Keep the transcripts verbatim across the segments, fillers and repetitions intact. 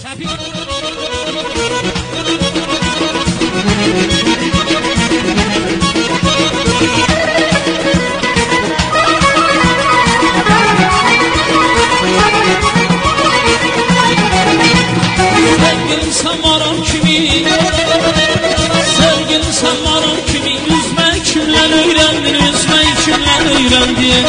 Səbir. Sevgilim sen varan kimi, sevgilim sen varan kimi, üzmek kimden öğrendin, üzmek kimden öğrendin.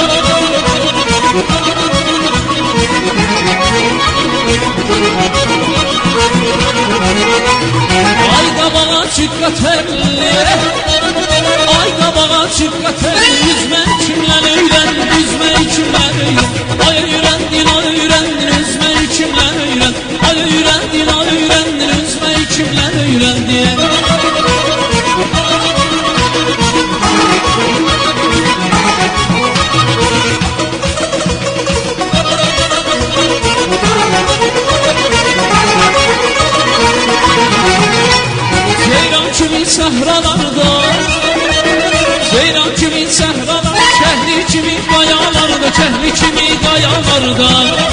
Ay qabağa çıqqat elli, ay qabağa çıqqat elli, üzmək kimdən öyrəndin, üzmək kimdən öyrəndin. Ay öyrəndin, ay öyrəndin, üzmək kimdən öyrəndin. Ay öyrəndin, ay öyrəndin, üzmək kimdən öyrəndin. Səhralarda, Ceyran kimi səhralarda, kəhli kimi qayalarda, kəhli kimi qayalarda.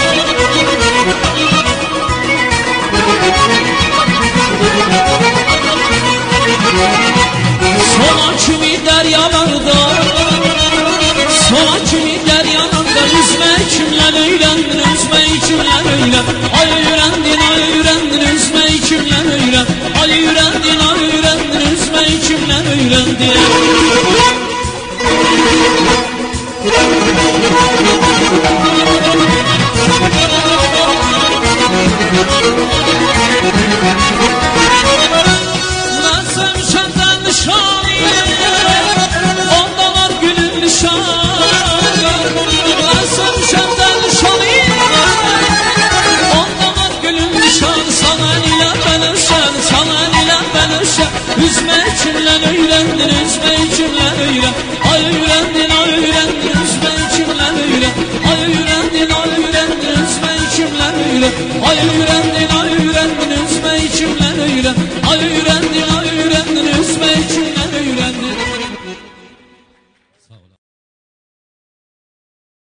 Soğan kimi dəryalarda, soğan kimi dəryalarda, üzmək kimdən öyrəndin, üzmək kimdən öyrəndin. Ay öyrəndin, ay öyrəndin, üzmək kimdən öyrəndin. Ay öyrəndin, ay öyrəndin, üzmək kimdən öyrəndin. Mən sevşəndən nişanıyım, onda var gülün nişanı. Mən sevşəndən nişanıyım, onda var gülün nişanı. Sana ilə mən öşən, sana ilə mən öşən, üzmək kimdən öyrəndin, üzmək kimdən öyrəndin. Ay öyrəndin, ay öyrəndin, üzmək kimdən öyrəndin. Ay öyrəndin, ay öyrəndin, üzmək kimdən öyrəndin. Ay öyrəndin.